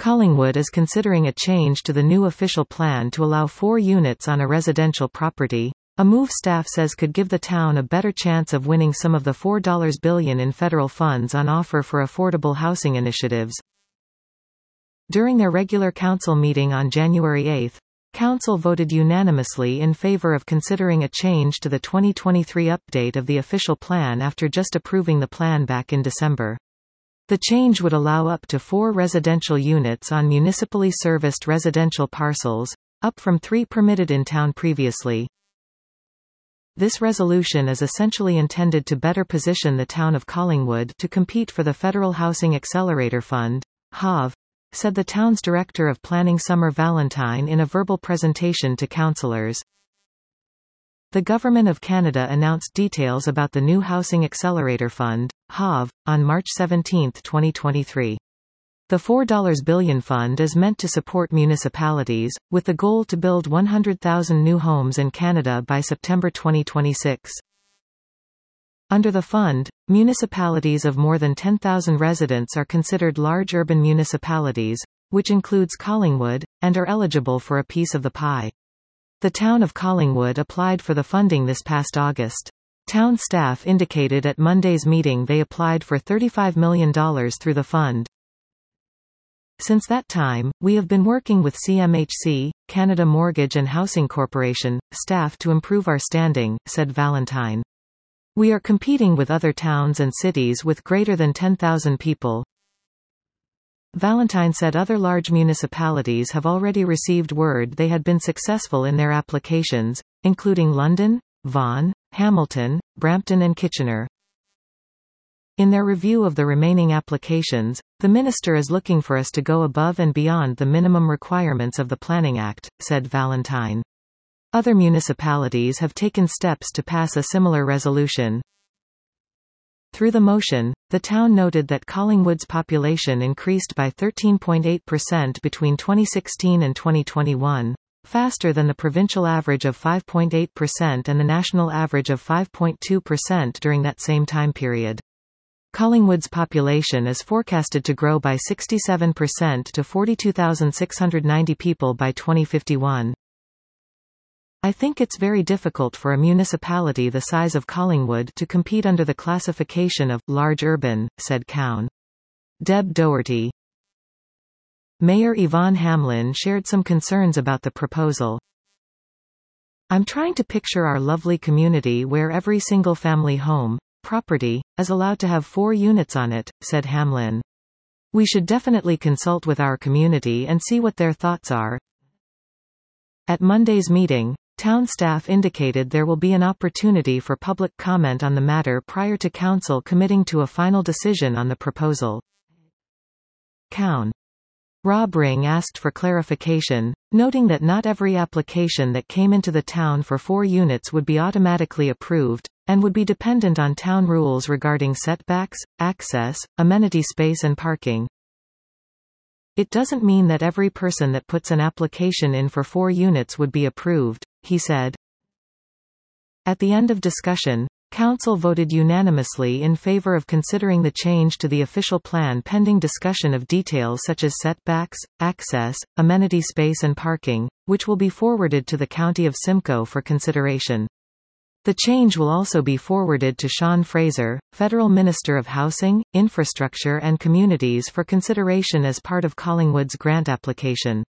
Collingwood is considering a change to the new official plan to allow 4 units on a residential property, a move staff says could give the town a better chance of winning some of the $4 billion in federal funds on offer for affordable housing initiatives. During their regular council meeting on January 8, Council voted unanimously in favor of considering a change to the 2023 update of the official plan after just approving the plan back in December. The change would allow up to 4 residential units on municipally serviced residential parcels, up from 3 permitted in town previously. This resolution is essentially intended to better position the town of Collingwood to compete for the Federal Housing Accelerator Fund, HAV, said the town's Director of Planning Summer Valentine in a verbal presentation to councillors. The Government of Canada announced details about the new Housing Accelerator Fund, HAV, on March 17, 2023. The $4 billion fund is meant to support municipalities, with the goal to build 100,000 new homes in Canada by September 2026. Under the fund, municipalities of more than 10,000 residents are considered large urban municipalities, which includes Collingwood, and are eligible for a piece of the pie. The town of Collingwood applied for the funding this past August. Town staff indicated at Monday's meeting they applied for $35 million through the fund. Since that time, we have been working with CMHC, Canada Mortgage and Housing Corporation, staff to improve our standing, said Valentine. We are competing with other towns and cities with greater than 10,000 people. Valentine said other large municipalities have already received word they had been successful in their applications, including London, Vaughan, Hamilton, Brampton and Kitchener. In their review of the remaining applications, the minister is looking for us to go above and beyond the minimum requirements of the Planning Act, said Valentine. Other municipalities have taken steps to pass a similar resolution. Through the motion, the town noted that Collingwood's population increased by 13.8% between 2016 and 2021, faster than the provincial average of 5.8% and the national average of 5.2% during that same time period. Collingwood's population is forecasted to grow by 67% to 42,690 people by 2051. I think it's very difficult for a municipality the size of Collingwood to compete under the classification of large urban, said Cowan. Deb Doherty. Mayor Yvonne Hamlin shared some concerns about the proposal. I'm trying to picture our lovely community where every single-family home, property, is allowed to have 4 units on it, said Hamlin. We should definitely consult with our community and see what their thoughts are. At Monday's meeting, town staff indicated there will be an opportunity for public comment on the matter prior to council committing to a final decision on the proposal. Cowan. Rob Ring asked for clarification, noting that not every application that came into the town for 4 units would be automatically approved, and would be dependent on town rules regarding setbacks, access, amenity space and parking. It doesn't mean that every person that puts an application in for 4 units would be approved, he said. At the end of discussion, Council voted unanimously in favor of considering the change to the official plan pending discussion of details such as setbacks, access, amenity space and parking, which will be forwarded to the County of Simcoe for consideration. The change will also be forwarded to Sean Fraser, Federal Minister of Housing, Infrastructure and Communities for consideration as part of Collingwood's grant application.